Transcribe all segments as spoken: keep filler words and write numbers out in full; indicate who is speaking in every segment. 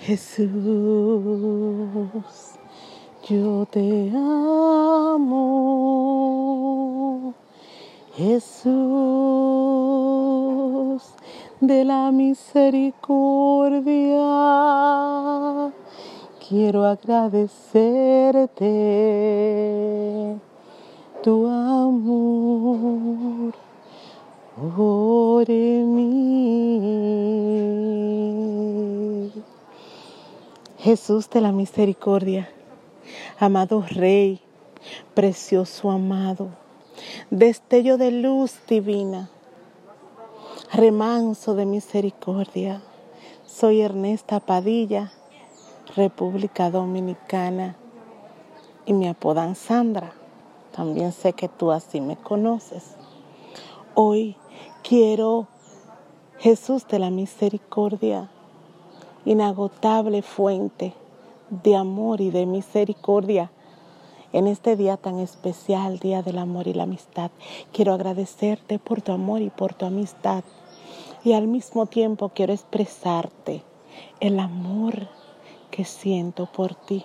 Speaker 1: Jesús, yo te amo. Jesús de la misericordia, quiero agradecerte tu amor por mí. Jesús de la misericordia, amado Rey, precioso amado, destello de luz divina, remanso de misericordia. Soy Ernesta Padilla, República Dominicana, y me apodan Sandra. También sé que tú así me conoces. Hoy quiero, Jesús de la misericordia, inagotable fuente de amor y de misericordia, en este día tan especial, Día del Amor y la Amistad, quiero agradecerte por tu amor y por tu amistad. Y al mismo tiempo quiero expresarte el amor que siento por ti.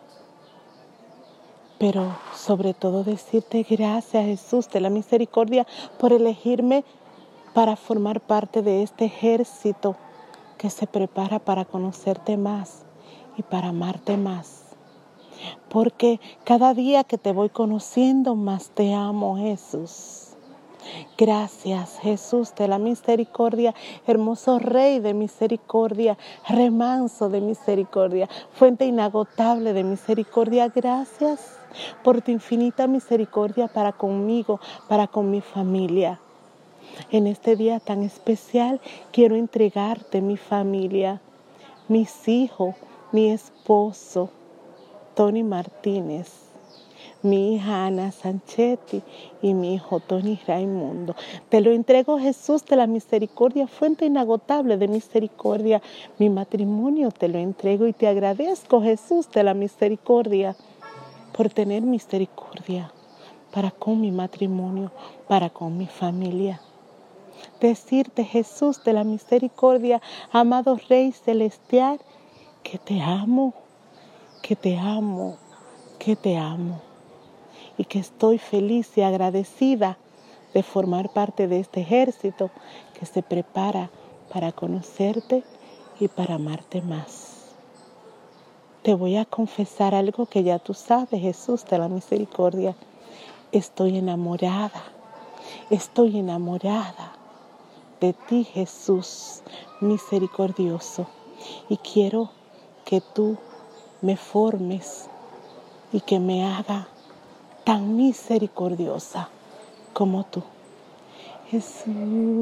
Speaker 1: Pero sobre todo decirte gracias, Jesús de la misericordia, por elegirme para formar parte de este ejército que se prepara para conocerte más y para amarte más. Porque cada día que te voy conociendo más te amo, Jesús. Gracias, Jesús de la misericordia, hermoso Rey de misericordia, remanso de misericordia, fuente inagotable de misericordia. Gracias por tu infinita misericordia para conmigo, para con mi familia. En este día tan especial quiero entregarte mi familia, mis hijos, mi esposo, Tony Martínez, mi hija Ana Sanchetti y mi hijo Tony Raimundo. Te lo entrego, Jesús de la misericordia, fuente inagotable de misericordia. Mi matrimonio te lo entrego y te agradezco, Jesús de la misericordia, por tener misericordia para con mi matrimonio, para con mi familia. Decirte, Jesús de la misericordia, amado Rey Celestial, que te amo, que te amo, que te amo. Y que estoy feliz y agradecida de formar parte de este ejército que se prepara para conocerte y para amarte más. Te voy a confesar algo que ya tú sabes, Jesús de la misericordia. Estoy enamorada, estoy enamorada de ti, Jesús misericordioso. Y quiero que tú me formes y que me haga tan misericordiosa como tú. Jesús,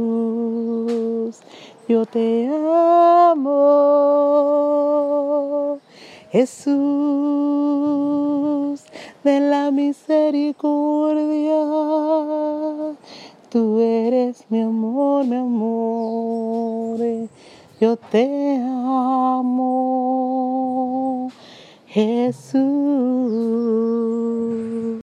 Speaker 1: yo te amo. Jesús de la misericordia, tú eres mi amor, mi amor. Yo te amo, Jesús.